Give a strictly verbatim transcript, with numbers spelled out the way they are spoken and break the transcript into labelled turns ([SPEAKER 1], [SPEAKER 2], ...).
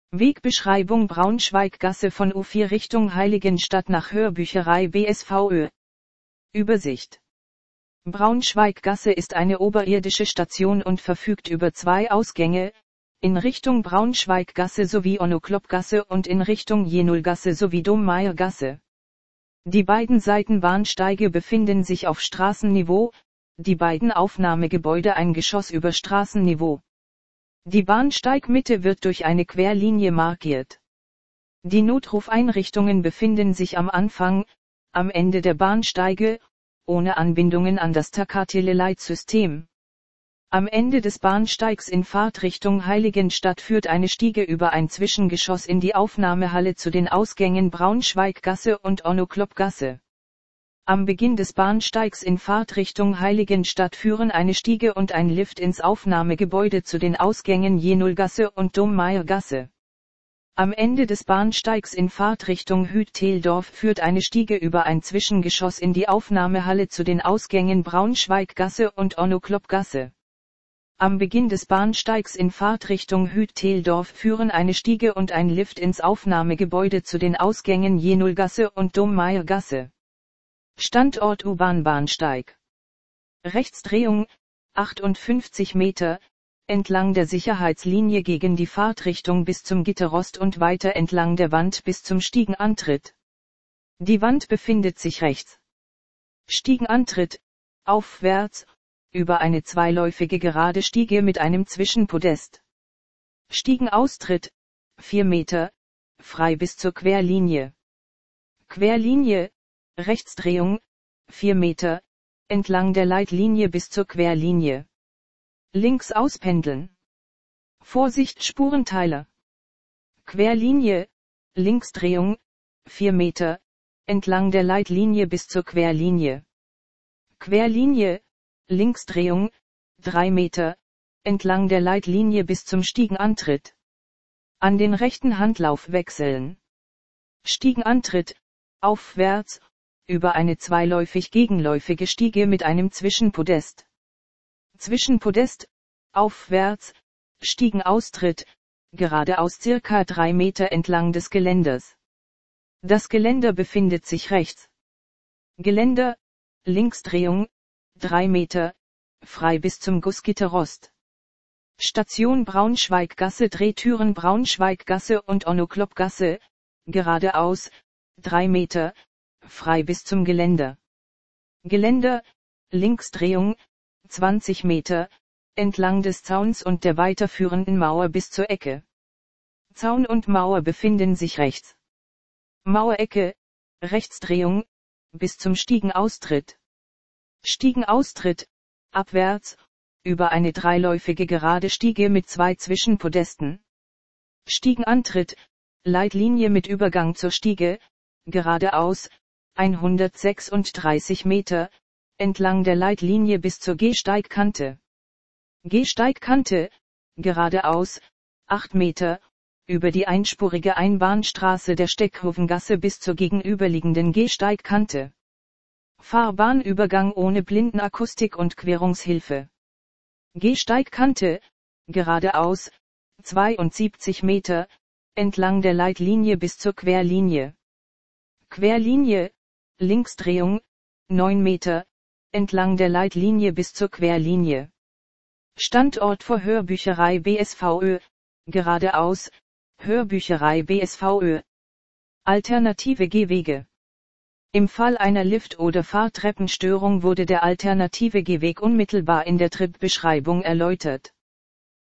[SPEAKER 1] Wegbeschreibung Braunschweiggasse von U vier Richtung Heiligenstadt nach Hörbücherei B S V Ö. Übersicht. Braunschweiggasse ist eine oberirdische Station und verfügt über zwei Ausgänge, in Richtung Braunschweiggasse sowie Onno-Klopp-Gasse und in Richtung Jenulgasse sowie Dommeyergasse. Die beiden Seitenbahnsteige befinden sich auf Straßenniveau, die beiden Aufnahmegebäude ein Geschoss über Straßenniveau. Die Bahnsteigmitte wird durch eine Querlinie markiert. Die Notrufeinrichtungen befinden sich am Anfang, am Ende der Bahnsteige, ohne Anbindungen an das Tacatele-Leitsystem. Am Ende des Bahnsteigs in Fahrtrichtung Heiligenstadt führt eine Stiege über ein Zwischengeschoss in die Aufnahmehalle zu den Ausgängen Braunschweiggasse und Onno-Klopp-Gasse. Am Beginn des Bahnsteigs in Fahrtrichtung Heiligenstadt führen eine Stiege und ein Lift ins Aufnahmegebäude zu den Ausgängen Jenulgasse und Dommeyergasse. Am Ende des Bahnsteigs in Fahrtrichtung Hüt-Theldorf führt eine Stiege über ein Zwischengeschoss in die Aufnahmehalle zu den Ausgängen Braunschweiggasse und Onno-Klopp-Gasse. Am Beginn des Bahnsteigs in Fahrtrichtung Hüt-Theldorf führen eine Stiege und ein Lift ins Aufnahmegebäude zu den Ausgängen Jenulgasse und Dommeyergasse. Standort U-Bahn-Bahnsteig. Rechtsdrehung, achtundfünfzig Meter, entlang der Sicherheitslinie gegen die Fahrtrichtung bis zum Gitterrost und weiter entlang der Wand bis zum Stiegenantritt. Die Wand befindet sich rechts. Stiegenantritt, aufwärts, über eine zweiläufige gerade Stiege mit einem Zwischenpodest. Stiegenaustritt, vier Meter, frei bis zur Querlinie. Querlinie, Rechtsdrehung, vier Meter, entlang der Leitlinie bis zur Querlinie. Links auspendeln. Vorsicht Spurenteiler. Querlinie, Linksdrehung, vier Meter, entlang der Leitlinie bis zur Querlinie. Querlinie, Linksdrehung, drei Meter, entlang der Leitlinie bis zum Stiegenantritt. An den rechten Handlauf wechseln. Stiegenantritt, aufwärts, über eine zweiläufig gegenläufige Stiege mit einem Zwischenpodest. Zwischenpodest, aufwärts, Stiegenaustritt, geradeaus circa drei Meter entlang des Geländers. Das Geländer befindet sich rechts. Geländer, Linksdrehung, drei Meter, frei bis zum Gussgitterrost. Station Braunschweiggasse Drehtüren Braunschweiggasse und Onno-Klopp-Gasse, geradeaus, drei Meter, frei bis zum Geländer. Geländer, Linksdrehung, zwanzig Meter, entlang des Zauns und der weiterführenden Mauer bis zur Ecke. Zaun und Mauer befinden sich rechts. Mauerecke, Rechtsdrehung, bis zum Stiegenaustritt. Stiegenaustritt, abwärts, über eine dreiläufige gerade Stiege mit zwei Zwischenpodesten. Stiegenantritt, Leitlinie mit Übergang zur Stiege, geradeaus, hundertsechsunddreißig Meter, entlang der Leitlinie bis zur Gehsteigkante. Gehsteigkante, geradeaus, acht Meter, über die einspurige Einbahnstraße der Steckhofengasse bis zur gegenüberliegenden Gehsteigkante. Fahrbahnübergang ohne Blindenakustik und Querungshilfe. Gehsteigkante, geradeaus, zweiundsiebzig Meter, entlang der Leitlinie bis zur Querlinie. Querlinie, Linksdrehung, neun Meter, entlang der Leitlinie bis zur Querlinie. Standort vor Hörbücherei B S V Ö, geradeaus, Hörbücherei B S V Ö. Alternative Gehwege. Im Fall einer Lift- oder Fahrtreppenstörung wurde der alternative Gehweg unmittelbar in der Tripbeschreibung erläutert.